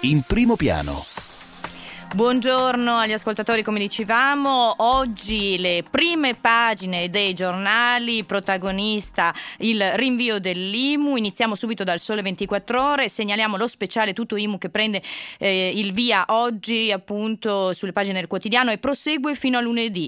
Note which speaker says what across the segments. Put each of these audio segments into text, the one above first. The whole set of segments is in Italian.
Speaker 1: in primo piano.
Speaker 2: Buongiorno agli ascoltatori, come dicevamo, oggi le prime pagine dei giornali, protagonista il rinvio dell'IMU. Iniziamo subito dal Sole 24 Ore, segnaliamo lo speciale Tutto IMU che prende il via oggi appunto sulle pagine del quotidiano e prosegue fino a lunedì.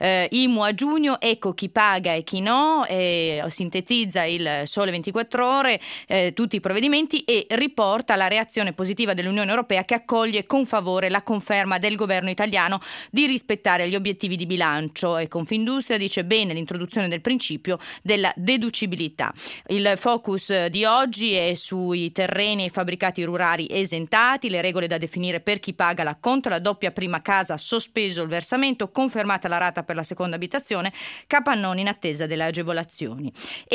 Speaker 2: IMU a giugno, ecco chi paga e chi no, sintetizza il Sole 24 Ore tutti i provvedimenti e riporta la reazione positiva dell'Unione Europea che accoglie con favore la conferma del governo italiano di rispettare gli obiettivi di bilancio, e Confindustria dice bene l'introduzione del principio della deducibilità. Il focus di oggi è sui terreni e fabbricati rurali esentati, le regole da definire per chi paga l'acconto, la doppia prima casa, sospeso il versamento, confermata la rata per la seconda abitazione, capannoni in attesa delle agevolazioni.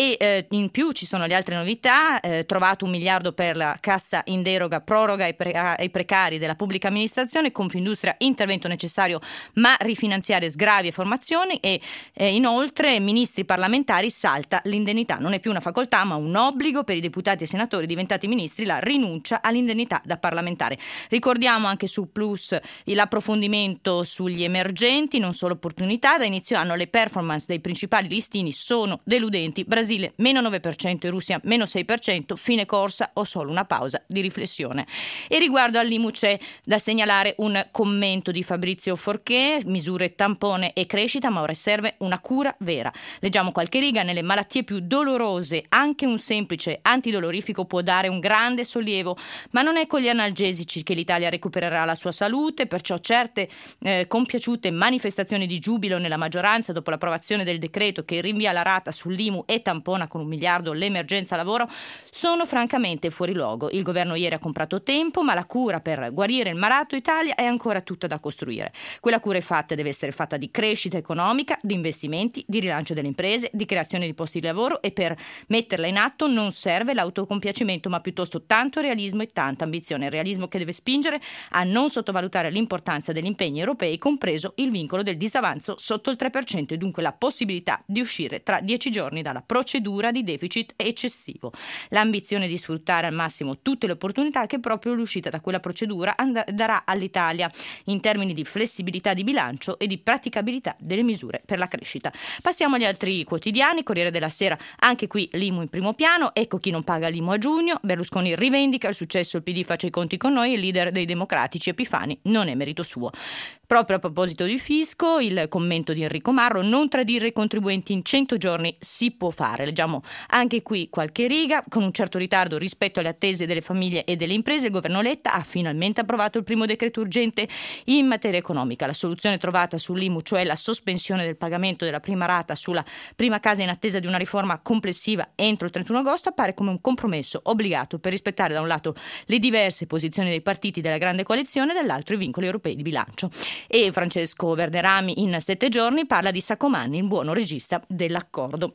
Speaker 2: E in più ci sono le altre novità, trovato 1 miliardo per la cassa in deroga, proroga ai precari della pubblica amministrazione, Confindustria intervento necessario ma rifinanziare sgravi e formazioni, e inoltre ministri parlamentari salta l'indennità, non è più una facoltà ma un obbligo per i deputati e senatori diventati ministri la rinuncia all'indennità da parlamentare. Ricordiamo anche su Plus l'approfondimento sugli emergenti, non solo opportunità. Da inizio anno le performance dei principali listini sono deludenti: Brasile meno 9% e Russia meno 6%, fine corsa o solo una pausa di riflessione. E riguardo all'IMU c'è da segnalare un commento di Fabrizio Forché: misure tampone e crescita, ma ora serve una cura vera. Leggiamo qualche riga: nelle malattie più dolorose anche un semplice antidolorifico può dare un grande sollievo, ma non è con gli analgesici che l'Italia recupererà la sua salute, perciò certe compiaciute manifestazioni di giubilo nella maggioranza dopo l'approvazione del decreto che rinvia la rata sull'IMU e tampona con 1 miliardo l'emergenza lavoro sono francamente fuori luogo. Il governo ieri ha comprato tempo, ma la cura per guarire il malato Italia è ancora tutta da costruire. Quella cura è fatta, deve essere fatta di crescita economica, di investimenti, di rilancio delle imprese, di creazione di posti di lavoro, e per metterla in atto non serve l'autocompiacimento ma piuttosto tanto realismo e tanta ambizione. Il realismo che deve spingere a non sottovalutare l'importanza degli impegni europei, compreso il vincolo del disavanzo sotto il 3% e dunque la possibilità di uscire tra 10 giorni dalla procedura di deficit eccessivo. L'ambizione di sfruttare al massimo tutte le opportunità che proprio l'uscita da quella procedura darà all'Italia in termini di flessibilità di bilancio e di praticabilità delle misure per la crescita. Passiamo agli altri quotidiani. Corriere della Sera, anche qui l'IMU in primo piano, ecco chi non paga l'IMU a giugno, Berlusconi rivendica il successo, il PD faccia i conti con noi, il leader dei democratici Epifani non è merito suo. Proprio a proposito di fisco, il commento di Enrico Marro: non tradire i contribuenti in 100 giorni si può fare. Leggiamo anche qui qualche riga: con un certo ritardo rispetto alle attese delle famiglie e delle imprese, il governo Letta ha finalmente approvato il primo decreto urgente in materia economica. La soluzione trovata sull'IMU, cioè la sospensione del pagamento della prima rata sulla prima casa in attesa di una riforma complessiva entro il 31 agosto, appare come un compromesso obbligato per rispettare da un lato le diverse posizioni dei partiti della grande coalizione, dall'altro i vincoli europei di bilancio. E Francesco Verderami in 7 giorni parla di Saccomanni, il buono regista dell'accordo.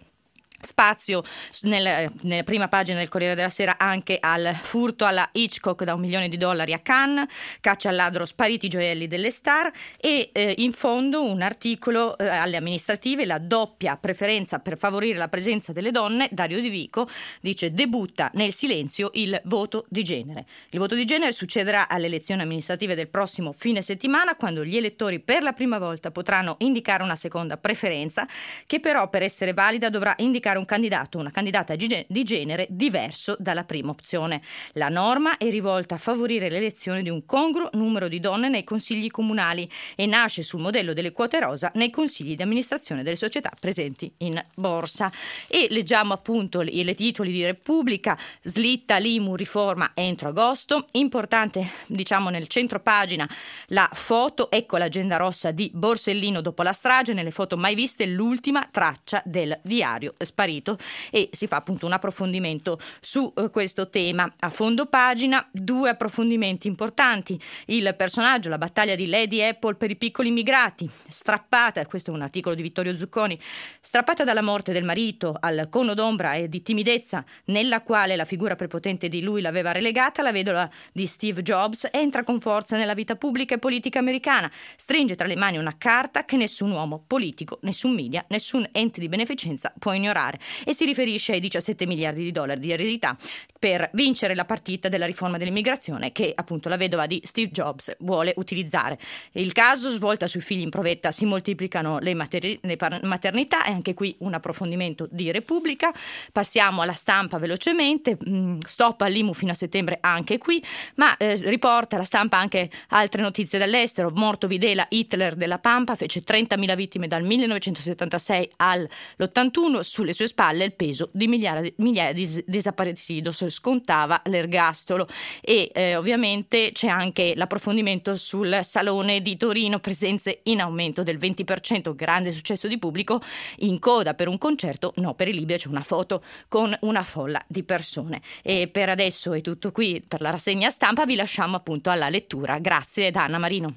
Speaker 2: Spazio nella prima pagina del Corriere della Sera anche al furto alla Hitchcock da $1 milione a Cannes, caccia al ladro, spariti i gioielli delle star, e in fondo un articolo alle amministrative: la doppia preferenza per favorire la presenza delle donne. Dario Di Vico dice: debutta nel silenzio il voto di genere. Il voto di genere succederà alle elezioni amministrative del prossimo fine settimana, quando gli elettori per la prima volta potranno indicare una seconda preferenza, che però per essere valida dovrà indicare un candidato o una candidata di genere diverso dalla prima opzione. La norma è rivolta a favorire l'elezione di un congruo numero di donne nei consigli comunali e nasce sul modello delle quote rosa nei consigli di amministrazione delle società presenti in borsa. E leggiamo appunto i titoli di Repubblica: slitta l'IMU, riforma entro agosto. Importante, diciamo, nel centro pagina la foto, ecco l'agenda rossa di Borsellino dopo la strage, nelle foto mai viste l'ultima traccia del diario sparito, e si fa appunto un approfondimento su questo tema. A fondo pagina 2 approfondimenti importanti: il personaggio, la battaglia di Lady Apple per i piccoli immigrati, strappata, questo è un articolo di Vittorio Zucconi, strappata dalla morte del marito al cono d'ombra e di timidezza nella quale la figura prepotente di lui l'aveva relegata, la vedova di Steve Jobs entra con forza nella vita pubblica e politica americana, stringe tra le mani una carta che nessun uomo politico, nessun media, nessun ente di beneficenza può ignorare, e si riferisce ai $17 miliardi di eredità per vincere la partita della riforma dell'immigrazione che appunto la vedova di Steve Jobs vuole utilizzare. Il caso svolta sui figli in provetta, si moltiplicano le maternità, e anche qui un approfondimento di Repubblica. Passiamo alla Stampa velocemente, stop all'IMU fino a settembre anche qui, ma riporta la Stampa anche altre notizie dall'estero. Morto Videla, Hitler della Pampa, fece 30.000 vittime dal 1976 all'81, sulle sue spalle il peso di migliaia di desaparecidos, scontava l'ergastolo. E ovviamente c'è anche l'approfondimento sul Salone di Torino, presenze in aumento del 20%, grande successo di pubblico, in coda per un concerto, no per i Libia, c'è una foto con una folla di persone. E per adesso è tutto qui per la rassegna stampa, vi lasciamo appunto alla lettura. Grazie da Anna Marino.